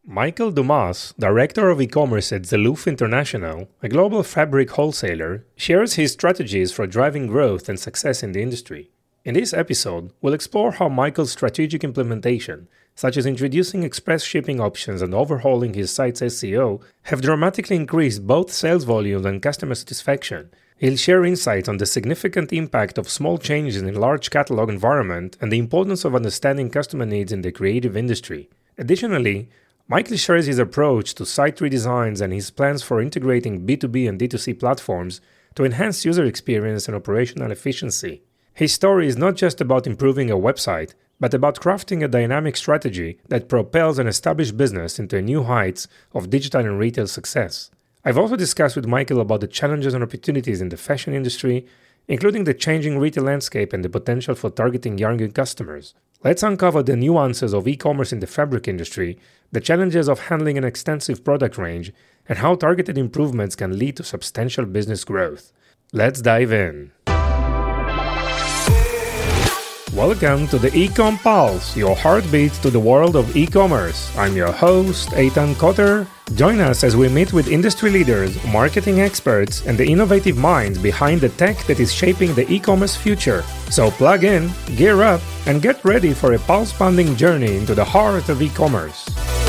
Michael Dumas, Director of E-commerce at Zaloof International, a global fabric wholesaler, shares his strategies for driving growth and success in the industry. In this episode, we'll explore how Michael's strategic implementation, such as introducing express shipping options and overhauling his site's SEO, have dramatically increased both sales volume and customer satisfaction. He'll share insights on the significant impact of small changes in a large catalog environment and the importance of understanding customer needs in the creative industry. Additionally, Michael shares his approach to site redesigns and his plans for integrating B2B and D2C platforms to enhance user experience and operational efficiency. His story is not just about improving a website, but about crafting a dynamic strategy that propels an established business into new heights of digital and retail success. I've also discussed with Michael about the challenges and opportunities in the fashion industry, including the changing retail landscape and the potential for targeting younger customers. Let's uncover the nuances of e-commerce in the fabric industry, the challenges of handling an extensive product range, and how targeted improvements can lead to substantial business growth. Let's dive in. Welcome to the Ecom Pulse, your heartbeat to the world of e-commerce. I'm your host, Eitan Kotter. Join us as we meet with industry leaders, marketing experts, and the innovative minds behind the tech that is shaping the e-commerce future. So plug in, gear up, and get ready for a pulse-pounding journey into the heart of e-commerce.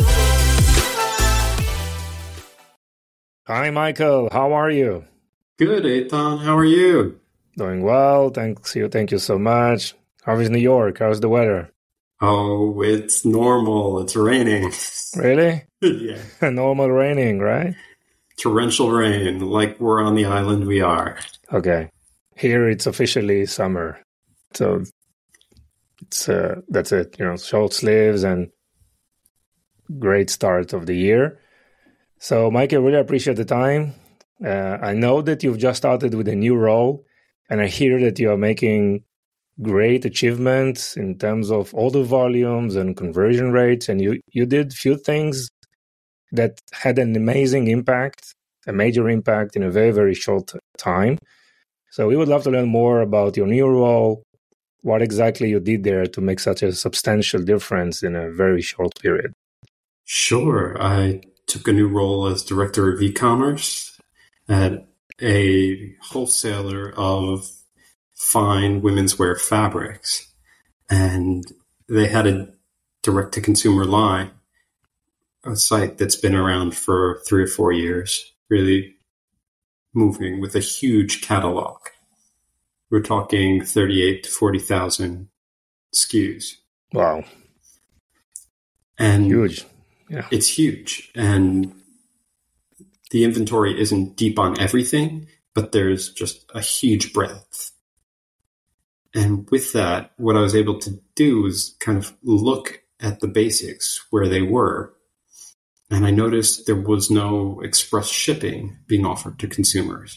Hi, Michael. How are you? Good, Eitan. How are you? Doing well. Thank you so much. How is New York? How's the weather? Oh, it's normal. It's raining. Really? Yeah. Normal raining, right? Torrential rain, like we're on the island we are. Okay. Here it's officially summer. So it's that's it, short sleeves and great start of the year. So Mike, I really appreciate the time. I know that you've just started with a new role, and I hear that you are making great achievements in terms of order volumes and conversion rates, and you did few things that had an amazing impact, a major impact in a very, very short time. So we would love to learn more about your new role, what exactly you did there to make such a substantial difference in a very short period. Sure. I took a new role as director of e-commerce at a wholesaler of fine women's wear fabrics, and they had a direct-to-consumer line, a site that's been around for 3 or 4 years, really moving with a huge catalog. We're talking 38 to 40,000 SKUs. Wow. And huge. Yeah. It's huge, and the inventory isn't deep on everything, but there's just a huge breadth. And with that, what I was able to do was kind of look at the basics where they were. And I noticed there was no express shipping being offered to consumers.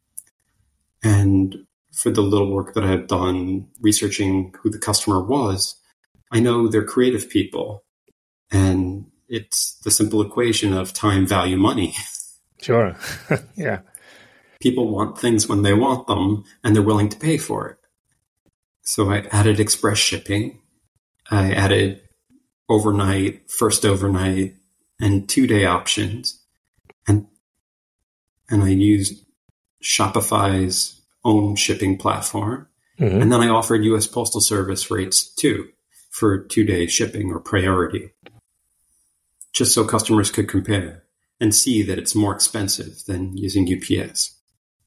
And for the little work that I had done researching who the customer was, I know they're creative people. And it's the simple equation of time, value, money. Sure. Yeah. People want things when they want them, and they're willing to pay for it. So I added express shipping. I added first overnight, and 2-day options. And I used Shopify's own shipping platform. Mm-hmm. And then I offered US Postal Service rates too for 2-day shipping or priority, just so customers could compare and see that it's more expensive than using UPS.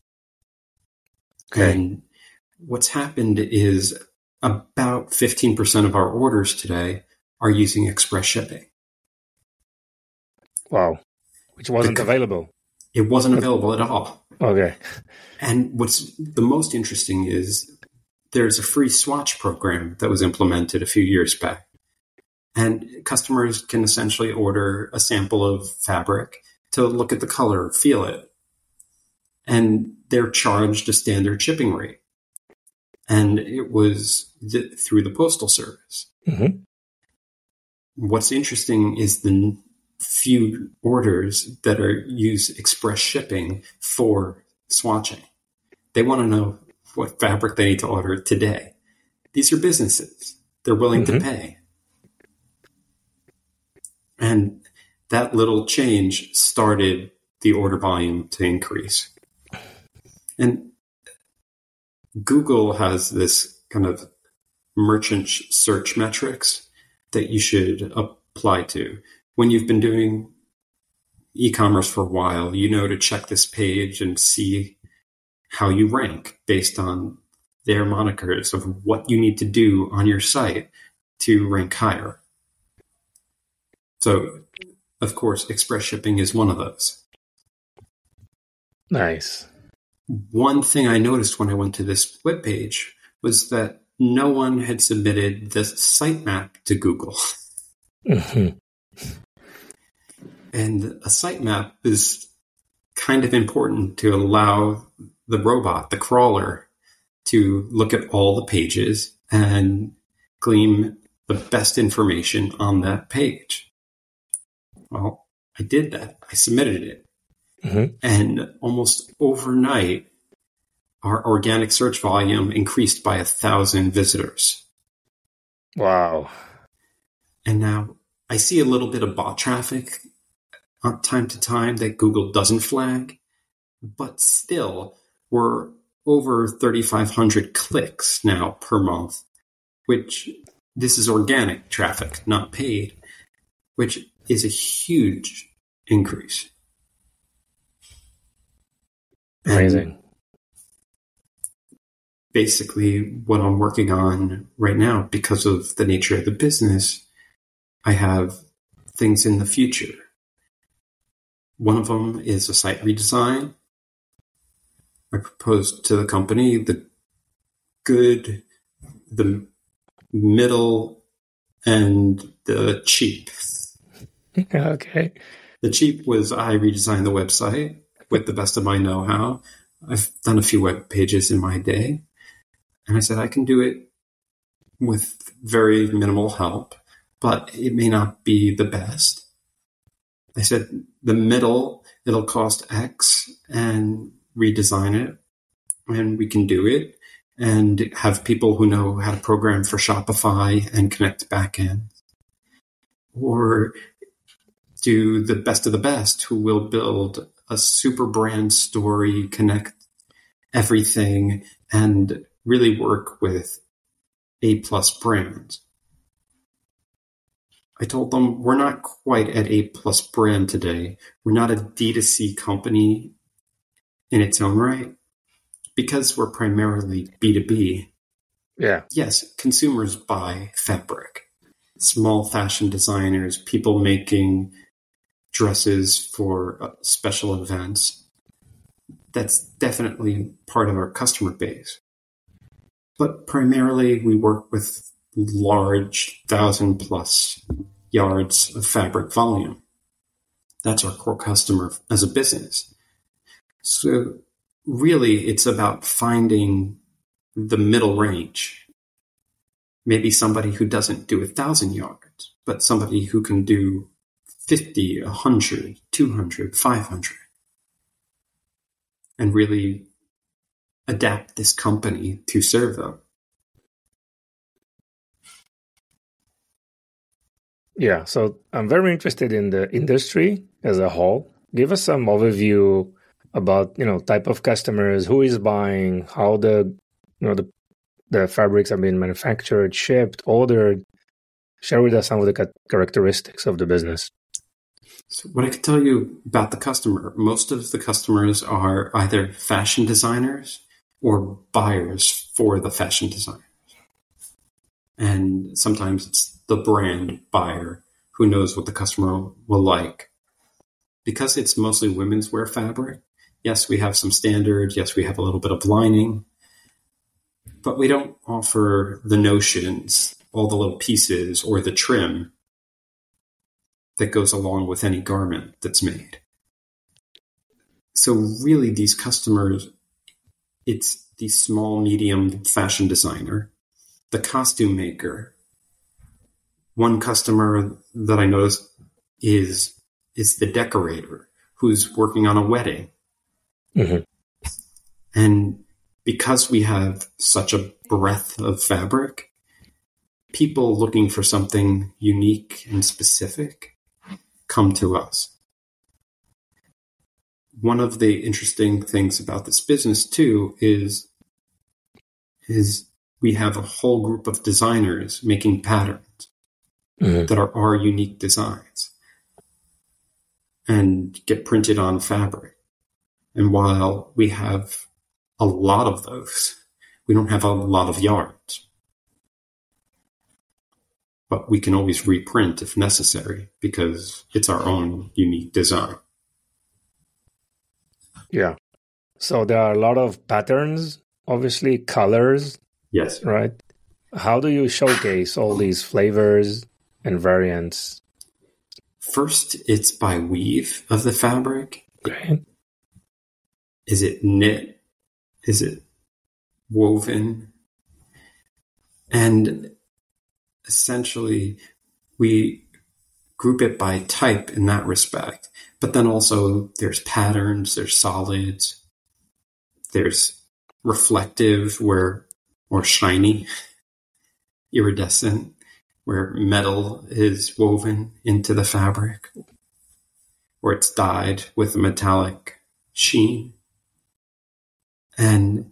Okay. And what's happened is about 15% of our orders today are using express shipping. Wow. Which wasn't available. It wasn't available at all. Okay. And what's the most interesting is there's a free swatch program that was implemented a few years back. And customers can essentially order a sample of fabric to look at the color, feel it. And they're charged a standard shipping rate. And it was through the Postal Service. Mm-hmm. What's interesting is the few orders that use express shipping for swatching. They want to know what fabric they need to order today. These are businesses. They're willing to pay. And that little change started the order volume to increase. And Google has this kind of merchant search metrics that you should apply to. When you've been doing e-commerce for a while, you know to check this page and see how you rank based on their monikers of what you need to do on your site to rank higher. So, of course, express shipping is one of those. Nice. One thing I noticed when I went to this webpage was that no one had submitted the sitemap to Google. Mm-hmm. And a sitemap is kind of important to allow the robot, the crawler, to look at all the pages and glean the best information on that page. Well, I did that. I submitted it. Mm-hmm. And almost overnight, our organic search volume increased by 1,000 visitors. Wow. And now I see a little bit of bot traffic on time to time that Google doesn't flag, but still we're over 3,500 clicks now per month, which this is organic traffic, not paid, which is a huge increase. Amazing. And basically what I'm working on right now, because of the nature of the business, I have things in the future. One of them is a site redesign. I proposed to the company the good, the middle, and the cheap. Okay. The cheap was I redesigned the website with the best of my know-how. I've done a few web pages in my day. And I said, I can do it with very minimal help, but it may not be the best. I said, the middle, it'll cost X and redesign it. And we can do it and have people who know how to program for Shopify and connect backend. Or do the best of the best who will build a super brand story, connect everything, and really work with A+ brands. I told them we're not quite at A+ brand today. We're not a D2C company in its own right because we're primarily B2B. Yeah. Yes, consumers buy fabric. Small fashion designers, people making dresses for special events. That's definitely part of our customer base. But primarily we work with large 1,000+ yards of fabric volume. That's our core customer as a business. So really it's about finding the middle range. Maybe somebody who doesn't do 1,000 yards, but somebody who can do 50, 100, 200, 500. And really adapt this company to serve them. Yeah, so I'm very interested in the industry as a whole. Give us some overview about, type of customers, who is buying, how the fabrics are being manufactured, shipped, ordered. Share with us some of the characteristics of the business. So what I can tell you about the customer, most of the customers are either fashion designers or buyers for the fashion designers. And sometimes it's the brand buyer who knows what the customer will like. Because it's mostly women's wear fabric, yes, we have some standards, yes, we have a little bit of lining, but we don't offer the notions, all the little pieces, or the trim that goes along with any garment that's made. So really these customers, it's the small, medium fashion designer, the costume maker. One customer that I noticed is the decorator who's working on a wedding. Mm-hmm. And because we have such a breadth of fabric, people looking for something unique and specific come to us. One of the interesting things about this business too is we have a whole group of designers making patterns that are our unique designs and get printed on fabric. And while we have a lot of those, we don't have a lot of yarns. But we can always reprint if necessary because it's our own unique design. Yeah. So there are a lot of patterns, obviously colors. Yes. Right. How do you showcase all these flavors and variants? First, it's by weave of the fabric. Okay. Is it knit? Is it woven? And essentially, we group it by type in that respect. But then also there's patterns, there's solids, there's reflective or shiny, iridescent, where metal is woven into the fabric, or it's dyed with a metallic sheen. And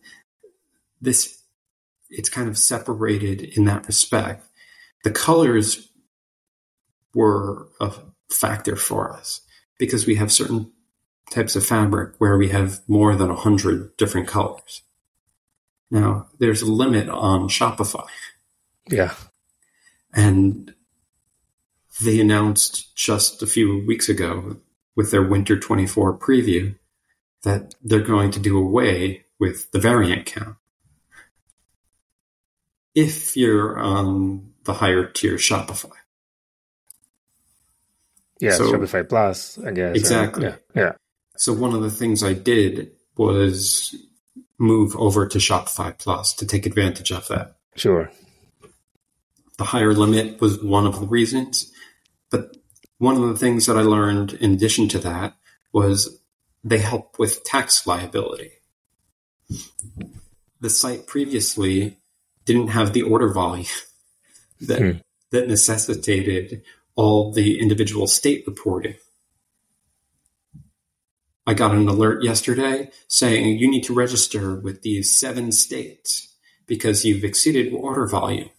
it's kind of separated in that respect. The colors were a factor for us because we have certain types of fabric where we have more than 100 different colors. Now, there's a limit on Shopify. Yeah. And they announced just a few weeks ago with their Winter 24 preview that they're going to do away with the variant count. If you're on the higher tier Shopify. Yeah, so, Shopify Plus, I guess. Exactly. Yeah. So one of the things I did was move over to Shopify Plus to take advantage of that. Sure. The higher limit was one of the reasons. But one of the things that I learned in addition to that was they help with tax liability. The site previously didn't have the order volume that necessitated all the individual state reporting. I got an alert yesterday saying you need to register with these 7 states because you've exceeded order volume.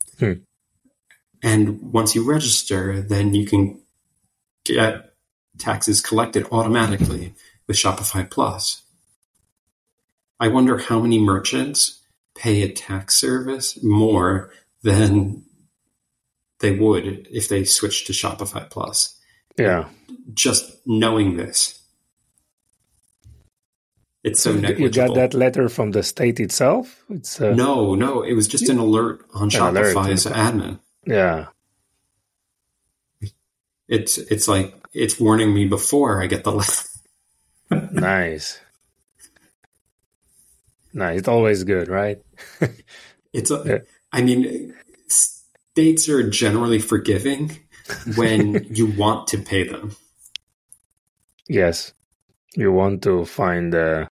And once you register, then you can get taxes collected automatically with Shopify Plus. I wonder how many merchants pay a tax service more than they would if they switched to Shopify Plus. Yeah. Just knowing this. It's so negligible. You got that letter from the state itself? No. It was just an alert on Shopify's admin. Yeah. It's like it's warning me before I get the letter. Nice. It's always good, right? I mean, states are generally forgiving when you want to pay them. Yes. You want to find the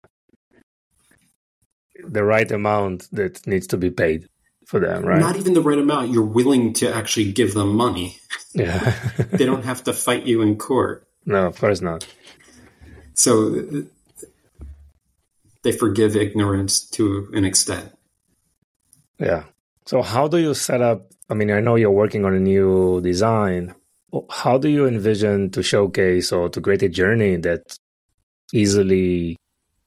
right amount that needs to be paid for them, right? Not even the right amount. You're willing to actually give them money. Yeah. They don't have to fight you in court. No, of course not. So they forgive ignorance to an extent. Yeah. So how do you set up? I mean, I know you're working on a new design. How do you envision to showcase or to create a journey that easily,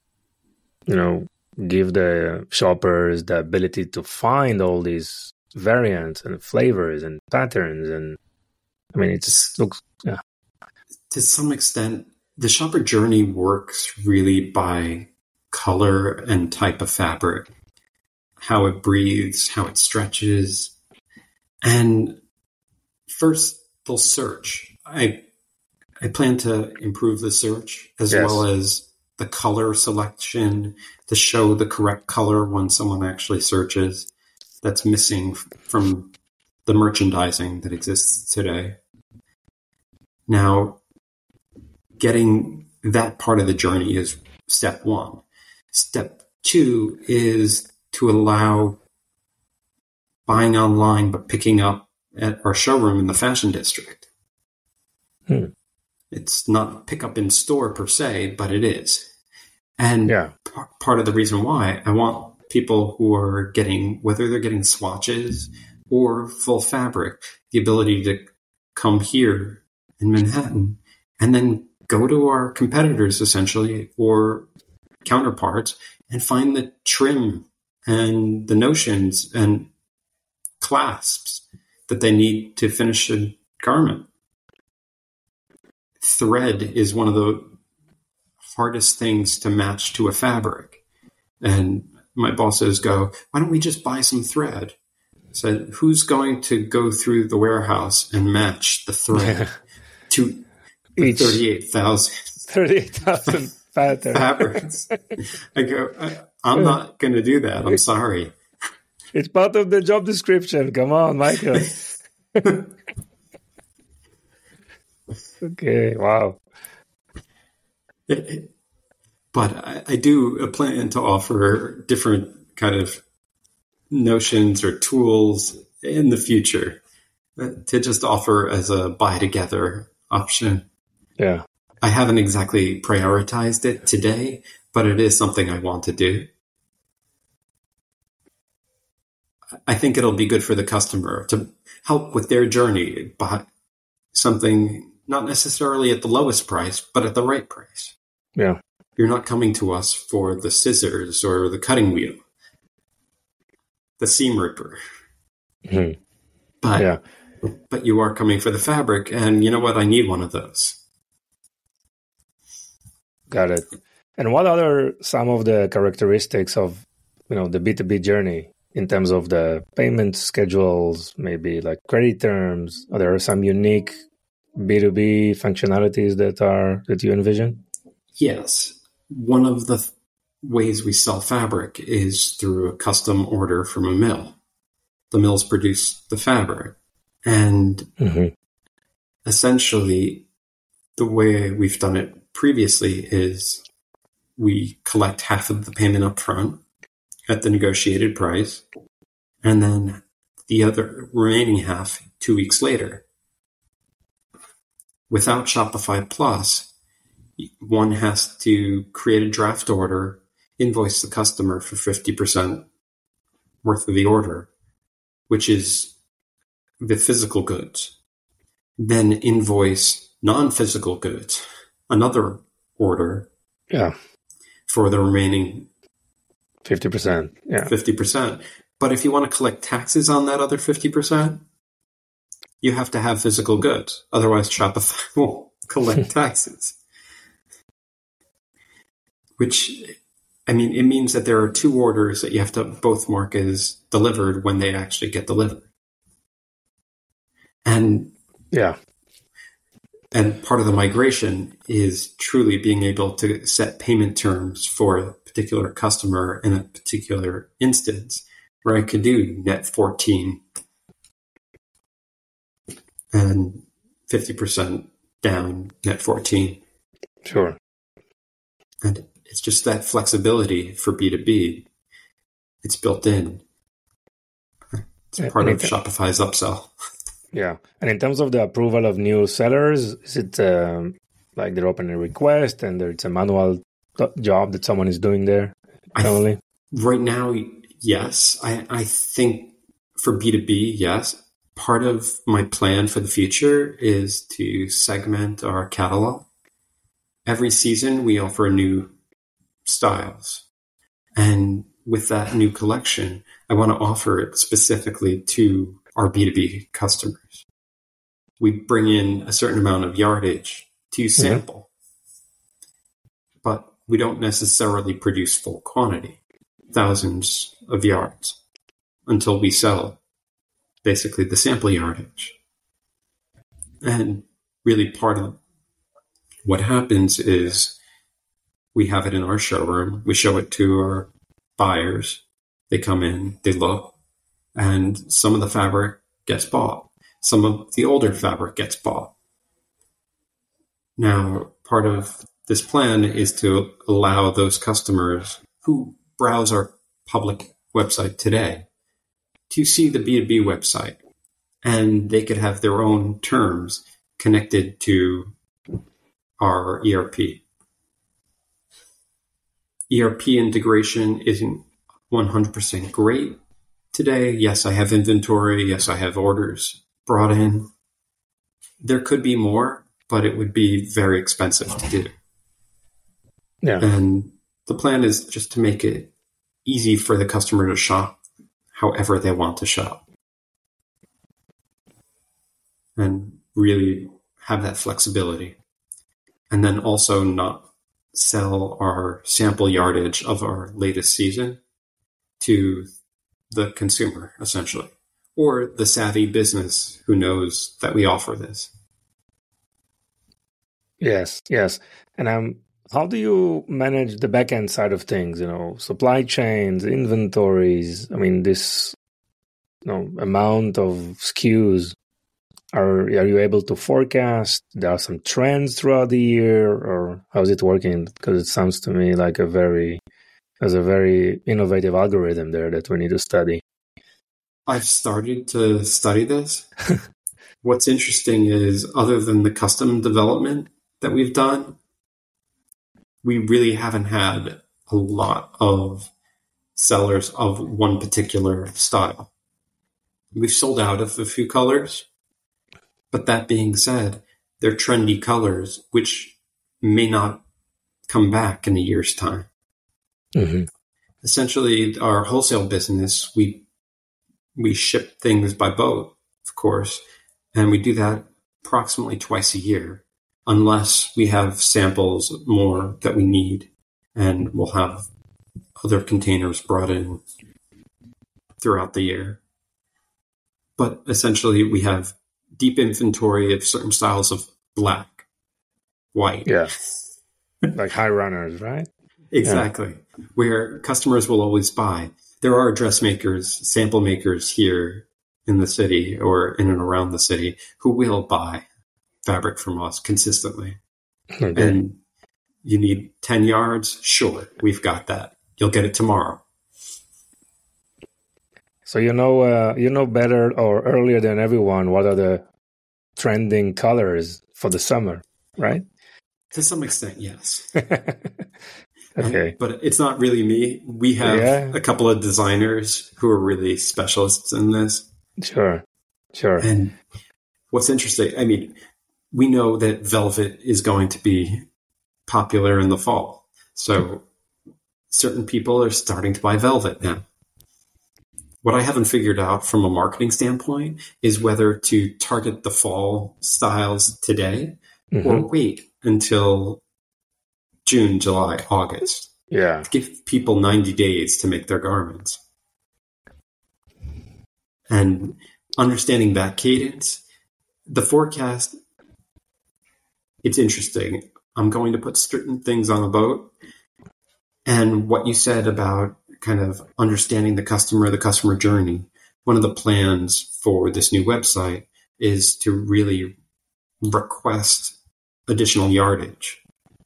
give the shoppers the ability to find all these variants and flavors and patterns? And I mean, it just looks, yeah. To some extent, the shopper journey works really by color and type of fabric, how it breathes, how it stretches. And first, they'll search. I plan to improve the search as well as the color selection to show the correct color when someone actually searches that's missing from the merchandising that exists today. Now, getting that part of the journey is step 1. Step 2 is to allow buying online but picking up at our showroom in the Fashion District. It's not pick up in store per se, but it is. And Yeah. part of the reason why I want people who are getting, whether they're getting swatches or full fabric, the ability to come here in Manhattan and then go to our competitors essentially or counterparts and find the trim and the notions and clasps that they need to finish a garment. Thread is one of the hardest things to match to a fabric. And my bosses go, why don't we just buy some thread? I said, who's going to go through the warehouse and match the thread to the 38,000 38,000 pattern fabrics? I go, I'm not going to do that. I'm sorry. It's part of the job description. Come on, Michael. Okay, wow. But I do plan to offer different kind of notions or tools in the future to just offer as a buy together option. Yeah. I haven't exactly prioritized it today, but it is something I want to do. I think it'll be good for the customer to help with their journey, buy something not necessarily at the lowest price, but at the right price. Yeah. You're not coming to us for the scissors or the cutting wheel, the seam ripper. Mm-hmm. But you are coming for the fabric, and you know what? I need one of those. Got it. And what are some of the characteristics of, the B2B journey in terms of the payment schedules, maybe like credit terms? Are there some unique B2B functionalities that you envision? Yes. One of the ways we sell fabric is through a custom order from a mill. The mills produce the fabric. And essentially, the way we've done it previously is we collect half of the payment up front at the negotiated price, and then the other remaining half 2 weeks later. Without Shopify Plus, one has to create a draft order, invoice the customer for 50% worth of the order, which is the physical goods, then invoice non-physical goods, another order for the remaining 50%. Yeah. 50%. But if you want to collect taxes on that other 50%, you have to have physical goods. Otherwise, Shopify won't collect taxes. Which, it means that there are two orders that you have to both mark as delivered when they actually get delivered. And part of the migration is truly being able to set payment terms for a particular customer in a particular instance, where I could do net 14 and 50% down net 14. Sure. And it's just that flexibility for B2B. It's built in. It's part of Shopify's upsell. Yeah. And in terms of the approval of new sellers, is it like they're opening a request and it's a manual job that someone is doing there? Right now, yes. I think for B2B, yes. Part of my plan for the future is to segment our catalog. Every season, we offer new styles. And with that new collection, I want to offer it specifically to our B2B customers. We bring in a certain amount of yardage to sample, but we don't necessarily produce full quantity, thousands of yards, until we sell basically the sample yardage. And really part of what happens is we have it in our showroom. We show it to our buyers. They come in, they look, and some of the fabric gets bought. Some of the older fabric gets bought. Now, part of this plan is to allow those customers who browse our public website today to see the B2B website, and they could have their own terms connected to our ERP. ERP integration isn't 100% great today. Yes, I have inventory. Yes, I have orders brought in. There could be more, but it would be very expensive to do. Yeah. And the plan is just to make it easy for the customer to shop however they want to shop. And really have that flexibility. And then also not sell our sample yardage of our latest season to the consumer, essentially, or the savvy business who knows that we offer this. Yes. And how do you manage the back-end side of things? Supply chains, inventories. I mean, this amount of SKUs. Are you able to forecast? There are some trends throughout the year, or how is it working? Because it sounds to me like there's a very innovative algorithm there that we need to study. I've started to study this. What's interesting is, other than the custom development that we've done, we really haven't had a lot of sellers of one particular style. We've sold out of a few colors. But that being said, they're trendy colors, which may not come back in a year's time. Mm-hmm. Essentially, our wholesale business, we ship things by boat, of course, and we do that approximately twice a year, unless we have samples more that we need, and we'll have other containers brought in throughout the year. But essentially, we have deep inventory of certain styles of black, white. Yeah. Like high runners, right? Exactly. Yeah. Where customers will always buy. There are dressmakers, sample makers here in the city or in and around the city who will buy fabric from us consistently. Okay. And you need 10 yards? Sure, we've got that. You'll get it tomorrow. So you know better or earlier than everyone what are the trending colors for the summer, right? To some extent, yes. Okay. But it's not really me. We have a couple of designers who are really specialists in this. Sure. And what's interesting, I mean, we know that velvet is going to be popular in the fall. So certain people are starting to buy velvet now. What I haven't figured out from a marketing standpoint is whether to target the fall styles today or wait until June, July, August. Yeah. To give people 90 days to make their garments. And understanding that cadence, the forecast, it's interesting. I'm going to put certain things on a boat. And what you said about kind of understanding the customer journey, one of the plans for this new website is to really request additional yardage.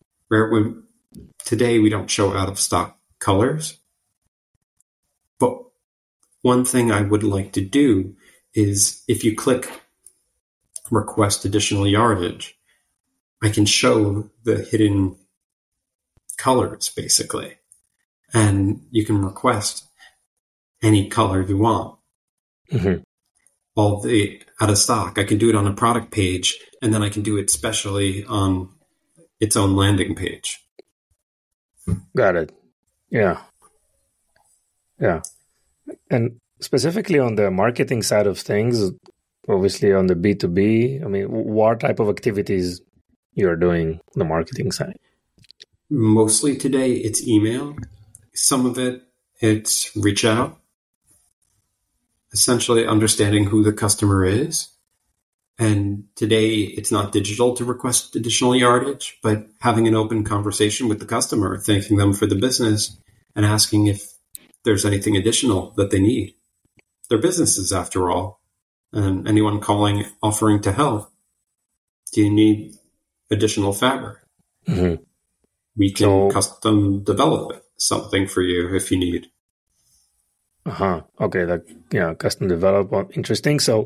Today we don't show out of stock colors, but one thing I would like to do is if you click request additional yardage, I can show the hidden colors basically. And you can request any color you want. All the out of stock. I can do it on a product page, and then I can do it specially on its own landing page. Got it. Yeah. And specifically on the marketing side of things, obviously on the B2B, I mean, what type of activities you're doing on the marketing side? Mostly today, it's email. Some of it's reach out, essentially understanding who the customer is. And today, it's not digital to request additional yardage, but having an open conversation with the customer, thanking them for the business and asking if there's anything additional that they need. They're businesses, after all. And anyone calling, offering to help, do you need additional fabric? We can custom develop something for you if you need. Okay, custom develop. Interesting. So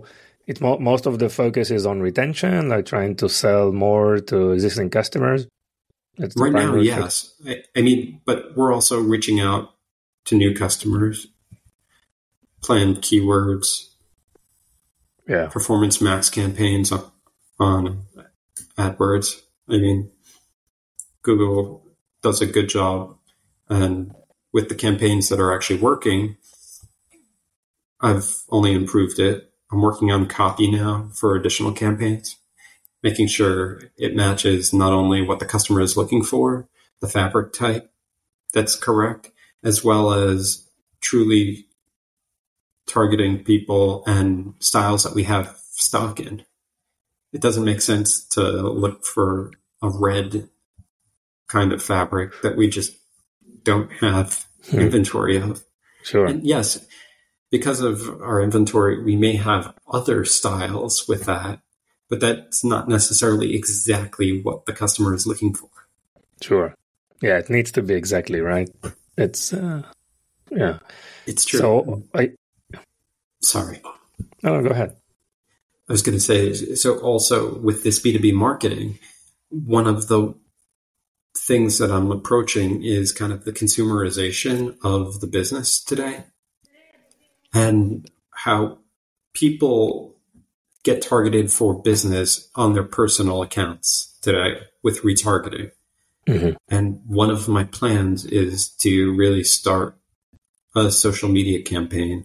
most of the focus is on retention, like trying to sell more to existing customers. That's the Right now, primary yes. I mean, but we're also reaching out to new customers, planned keywords, Performance Max campaigns on AdWords. I mean, Google does a good job, and with the campaigns that are actually working, I've only improved it. I'm working on copy now for additional campaigns, making sure it matches not only what the customer is looking for, the fabric type that's correct, as well as truly targeting people and styles that we have stock in. It doesn't make sense to look for a red kind of fabric that we just don't have inventory of. Sure. And yes, because of our inventory, we may have other styles with that, but that's not necessarily exactly what the customer is looking for. Sure. Yeah, it needs to be exactly right. It's, yeah. It's true. So, Sorry. No, go ahead. I was going to say, so also with this B2B marketing, one of the things that I'm approaching is kind of the consumerization of the business today and how people get targeted for business on their personal accounts today with retargeting. Mm-hmm. And one of my plans is to really start a social media campaign.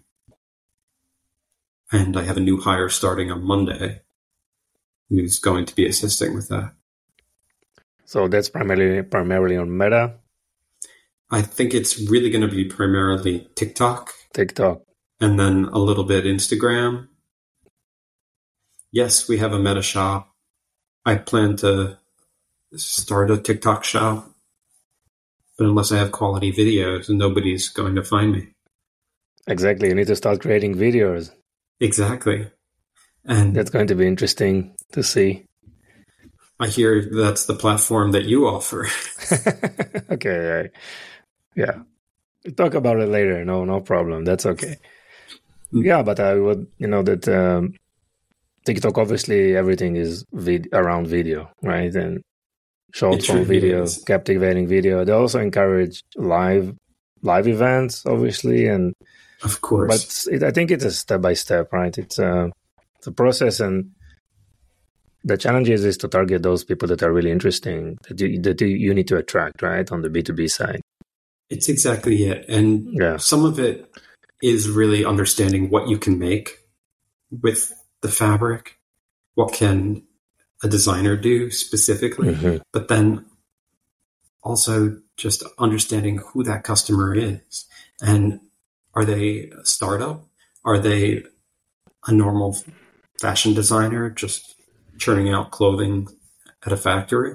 And I have a new hire starting on Monday who's going to be assisting with that. So that's primarily on Meta? I think it's really going to be primarily TikTok. And then a little bit Instagram. Yes, we have a Meta shop. I plan to start a TikTok shop. But unless I have quality videos, nobody's going to find me. Exactly. You need to start creating videos. Exactly. And that's going to be interesting to see. I hear that's the platform that you offer. Okay. Yeah. We'll talk about it later. No problem. That's okay. Yeah, but I would, that TikTok, obviously, everything is around video, right? And short form video, captivating video. They also encourage live events, obviously, and of course. But I think it's a step by step, right? It's a process, and the challenge is to target those people that are really interesting that you need to attract, right? On the B2B side. It's exactly it, and some of it is really understanding what you can make with the fabric. What can a designer do specifically? Mm-hmm. But then also just understanding who that customer is. And are they a startup? Are they a normal fashion designer just churning out clothing at a factory?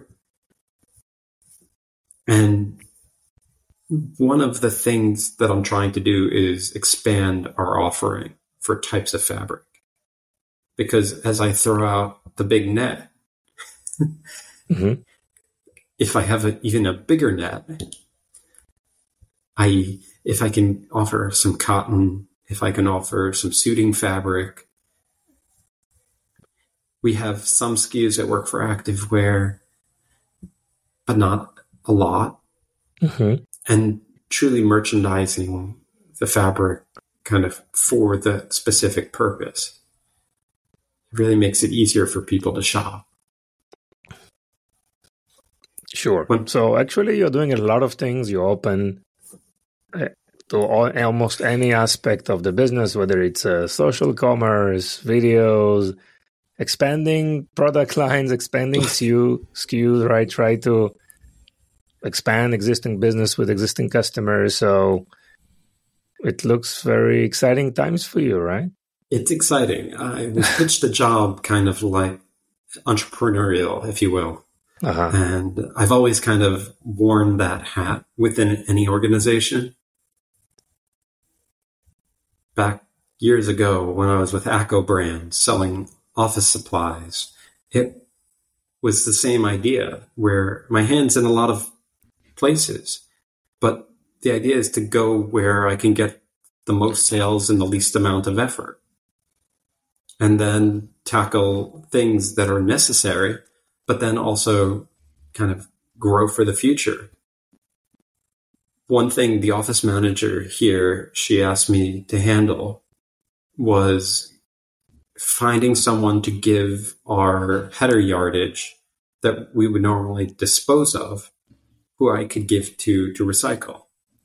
And one of the things that I'm trying to do is expand our offering for types of fabric. Because as I throw out the big net, mm-hmm. if I have even a bigger net, if I can offer some cotton, if I can offer some suiting fabric, we have some SKUs that work for activewear, but not a lot. Mm-hmm. And truly merchandising the fabric kind of for the specific purpose. It really makes it easier for people to shop. Sure. So actually you're doing a lot of things. You're open to almost any aspect of the business, whether it's social commerce, videos, expanding product lines, expanding SKUs, right? Try to expand existing business with existing customers. So it looks very exciting times for you, right? It's exciting. I was pitched a job kind of like entrepreneurial, if you will. Uh-huh. And I've always kind of worn that hat within any organization. Back years ago when I was with ACO Brand selling office supplies, it was the same idea where my hand's in a lot of places, but the idea is to go where I can get the most sales in the least amount of effort. and then tackle things that are necessary, but then also kind of grow for the future. One thing the office manager here, she asked me to handle was finding someone to give our header yardage that we would normally dispose of, who I could give to recycle.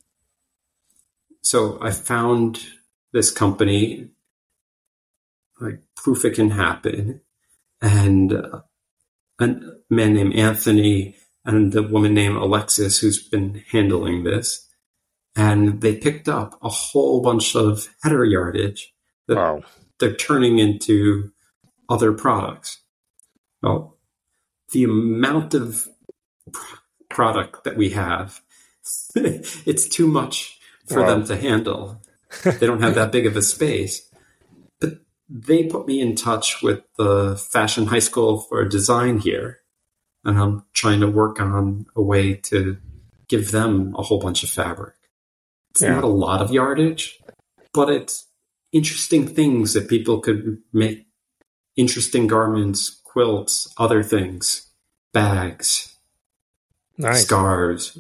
So I found this company, like Proof It Can Happen, and a man named Anthony and a woman named Alexis who's been handling this. And they picked up a whole bunch of header yardage that they're turning into other products. Well, the amount of product that we have, it's too much for them to handle. They don't have that big of a space. But they put me in touch with the Fashion High School for Design here, and I'm trying to work on a way to give them a whole bunch of fabric. It's not a lot of yardage, but it's interesting things that people could make, interesting garments, quilts, other things, bags, scarves,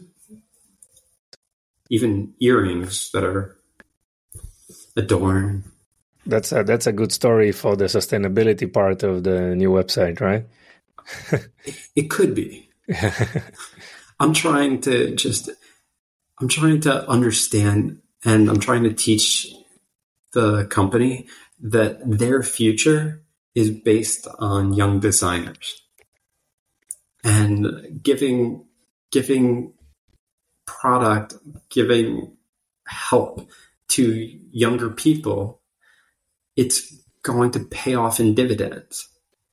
even earrings that are adorned. That's a good story for the sustainability part of the new website, right? It could be. I'm trying to understand, and I'm trying to teach the company that their future is based on young designers, and giving product, giving help to younger people, it's going to pay off in dividends.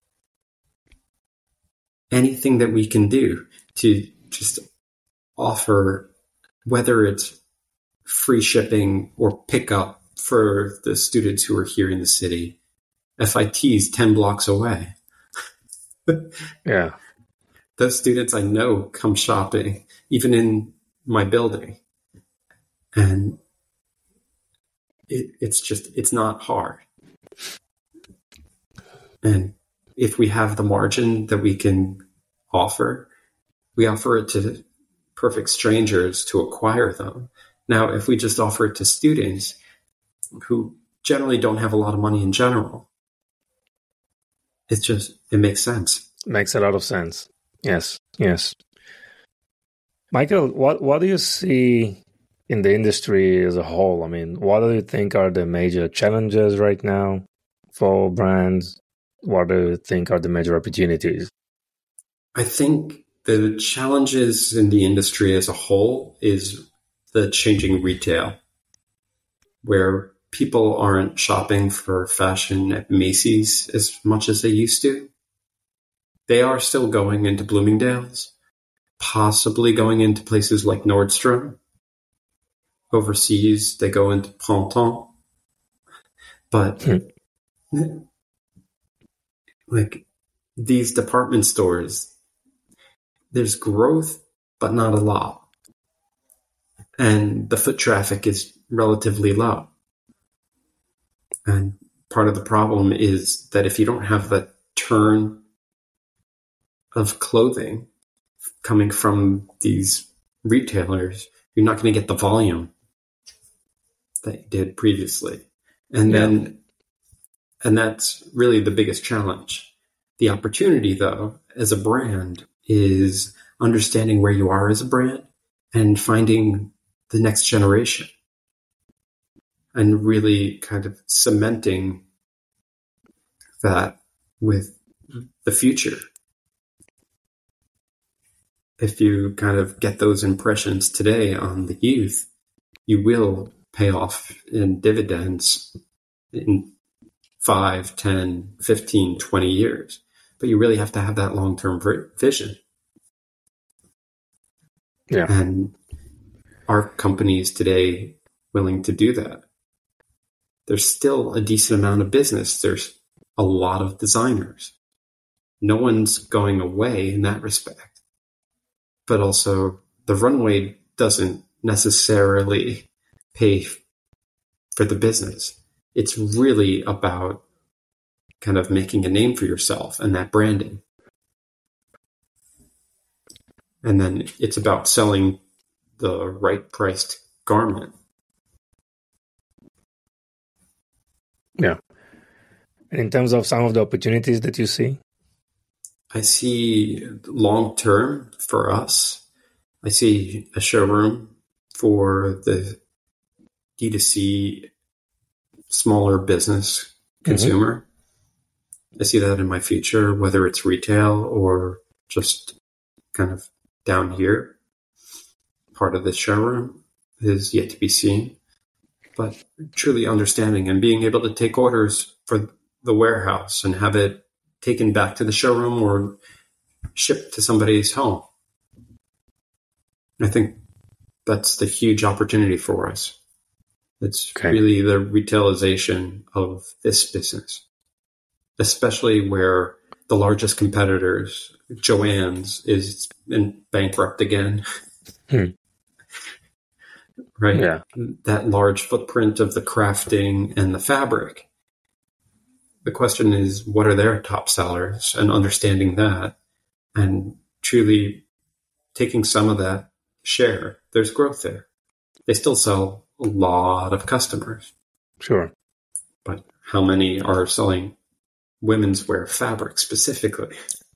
Anything that we can do to just offer, whether it's free shipping or pickup for the students who are here in the city. FIT's 10 blocks away. Yeah. Those students I know come shopping, even in my building. And it's not hard. And if we have the margin that we can offer, we offer it to perfect strangers to acquire them. Now, if we just offer it to students who generally don't have a lot of money in general, it makes sense. Makes a lot of sense. Yes. Michael, what do you see in the industry as a whole? I mean, what do you think are the major challenges right now for brands? What do you think are the major opportunities? I think the challenges in the industry as a whole is the changing retail, where people aren't shopping for fashion at Macy's as much as they used to. They are still going into Bloomingdale's, possibly going into places like Nordstrom. Overseas, they go into Printemps. But like these department stores, there's growth, but not a lot. And the foot traffic is relatively low. And part of the problem is that if you don't have the turn of clothing coming from these retailers, you're not going to get the volume that you did previously. And that's really the biggest challenge. The opportunity, though, as a brand, is understanding where you are as a brand and finding the next generation and really kind of cementing that with the future. If you kind of get those impressions today on the youth, you will pay off in dividends in 5, 10, 15, 20 years. But you really have to have that long-term vision. Yeah. And are companies today willing to do that? There's still a decent amount of business. There's a lot of designers. No one's going away in that respect. But also, the runway doesn't necessarily pay for the business. It's really about kind of making a name for yourself and that branding. And then it's about selling the right priced garment. Yeah. And in terms of some of the opportunities that you see? I see long term for us, I see a showroom for the D2C smaller business consumer. I see that in my future, whether it's retail or just kind of down here. Part of the showroom is yet to be seen. But truly understanding and being able to take orders for the warehouse and have it taken back to the showroom or shipped to somebody's home. I think that's the huge opportunity for us. It's really the retailization of this business, especially where the largest competitors, Joann's, is bankrupt again. Right? Yeah. That large footprint of the crafting and the fabric. The question is, what are their top sellers, and understanding that and truly taking some of that share. There's growth there. They still sell a lot of customers. Sure. But how many are selling women's wear fabric specifically?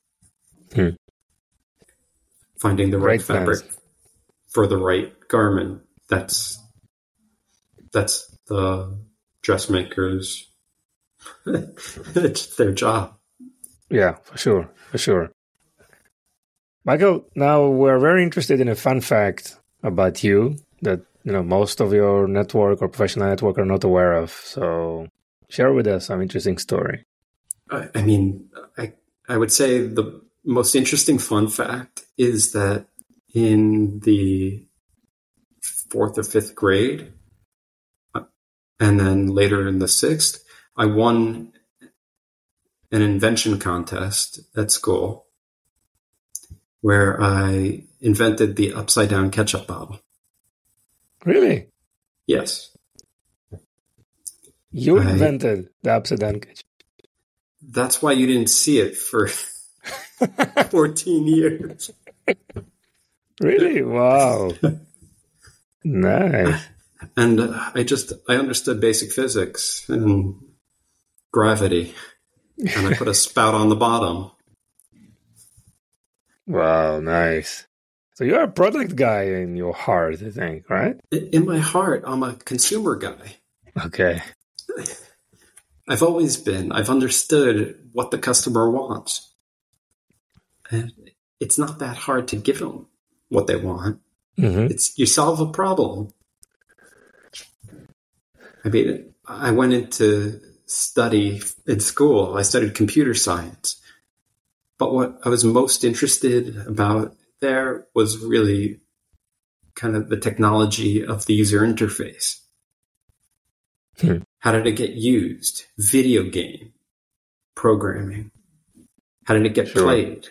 Finding the right fabric for the right garment. That's the dressmaker's it's their job. Yeah, for sure. Michael, now we're very interested in a fun fact about you that most of your network or professional network are not aware of. So share with us some interesting story. I mean, I would say the most interesting fun fact is that in the 4th or 5th grade, and then later in the 6th, I won an invention contest at school where I invented the upside down ketchup bottle. Really? Yes. You invented the upside down ketchup. That's why you didn't see it for 14 years. Really? Wow. Nice. And I understood basic physics and gravity, and I put a spout on the bottom. Wow, nice. So you're a product guy in your heart, I think, right? In my heart, I'm a consumer guy. Okay. I've always been. I've understood what the customer wants. And it's not that hard to give them what they want. Mm-hmm. You solve a problem. I mean, I went into study in school. I studied computer science. But what I was most interested about there was really kind of the technology of the user interface. How did it get used? Video game programming. How did it get played?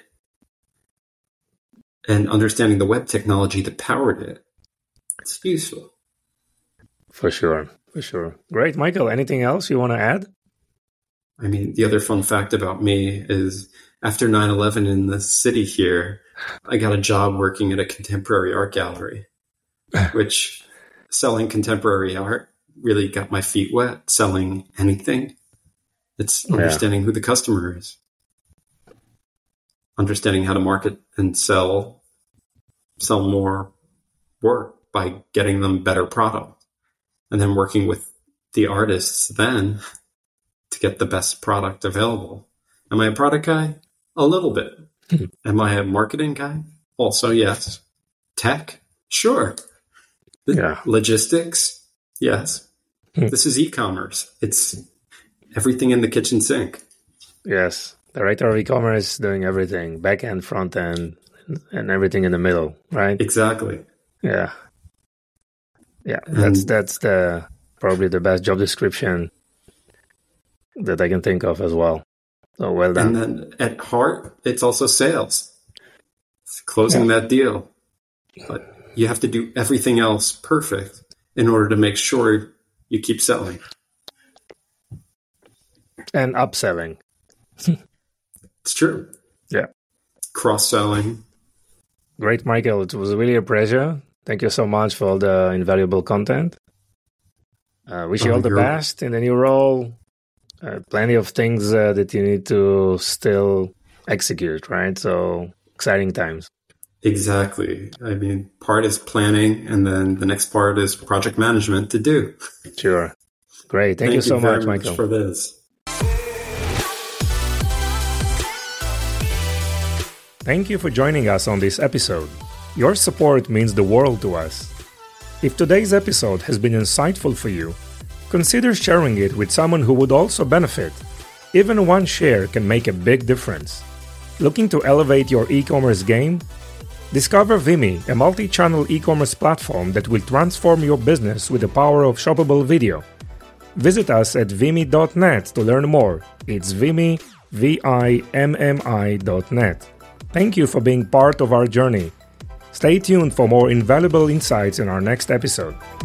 And understanding the web technology that powered it. It's useful. For sure. Great. Michael, anything else you want to add? I mean, the other fun fact about me is after 9/11 in the city here, I got a job working at a contemporary art gallery, which selling contemporary art really got my feet wet. Selling anything, it's understanding who the customer is, understanding how to market and sell more work by getting them better product, and then working with the artists then to get the best product available. Am I a product guy? A little bit. Am I a marketing guy? Also, yes. Tech? Sure. Logistics? Yes. This is e-commerce. It's everything in the kitchen sink. Yes. Director of e-commerce doing everything, back end, front end, and everything in the middle, right? Exactly. Yeah. That's probably the best job description that I can think of as well. So well done. And then at heart, it's also sales. It's closing that deal. But you have to do everything else perfect in order to make sure you keep selling. And upselling. It's true. Yeah. Cross-selling. Great, Michael. It was really a pleasure. Thank you so much for all the invaluable content. Wish you all the best in the new role. Plenty of things that you need to still execute, right? So exciting times. Exactly. I mean, part is planning, and then the next part is project management to do. Sure. Great. Thank you so much, Michael. For this. Thank you for joining us on this episode. Your support means the world to us. If today's episode has been insightful for you, consider sharing it with someone who would also benefit. Even one share can make a big difference. Looking to elevate your e-commerce game? Discover Vimy, a multi-channel e-commerce platform that will transform your business with the power of shoppable video. Visit us at vimy.net to learn more. It's Vimy, VIMMI.net. Thank you for being part of our journey. Stay tuned for more invaluable insights in our next episode.